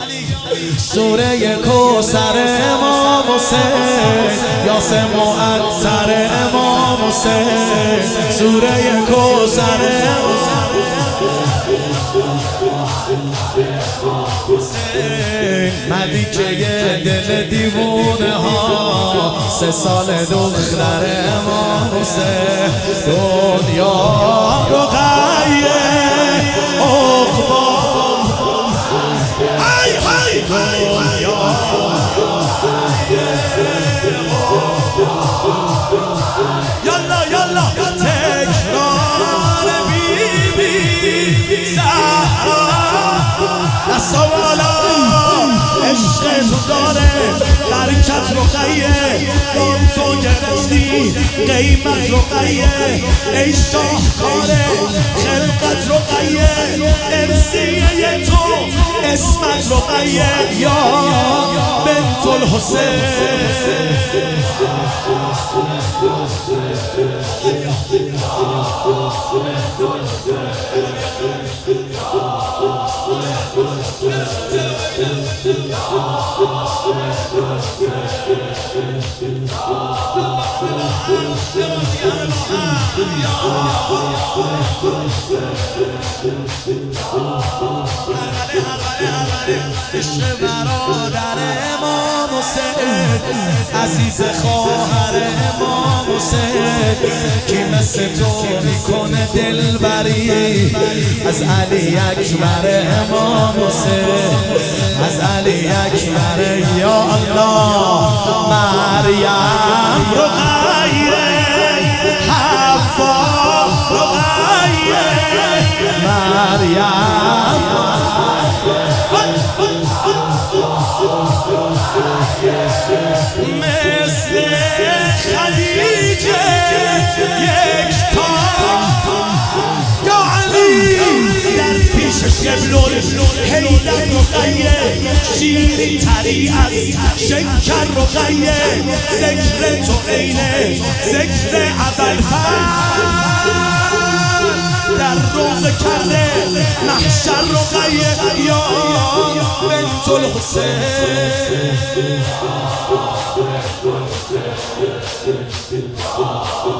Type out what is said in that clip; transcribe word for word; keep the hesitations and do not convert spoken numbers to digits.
سوره کوثر امام حسین، یاسین معطر امام حسین، سوره کوثر امام حسین، ملکه دل دیوونه ها، سه سال دختر امام حسین، دنیا رقیه عقبا ای ای دنیا یالا یالا تکرار بی بی زهرا دستا بالا عشق تو داره برکت رقیه دام تو گرفتی قیمت رقیه ای شاهکاره خلقت رقیه ارسیه تو اسمت رقیه یا بنت الحسین عشق برادر امام حسین، عزیز خواهر امام حسین، کی مثل تو میکنه دلبری از علی اکبر امام حسین، از علی اکبر یا الله مریم رقیه حوا رقیه مریم مثل خدیجه یک تا یا علی در پیشش قبلون حیدر رقیه شیرین تری از شکر رقیه ذکر تو عینه ذکر ابوالفضل در روزه کرده محشر رقیه یا بنت الحسین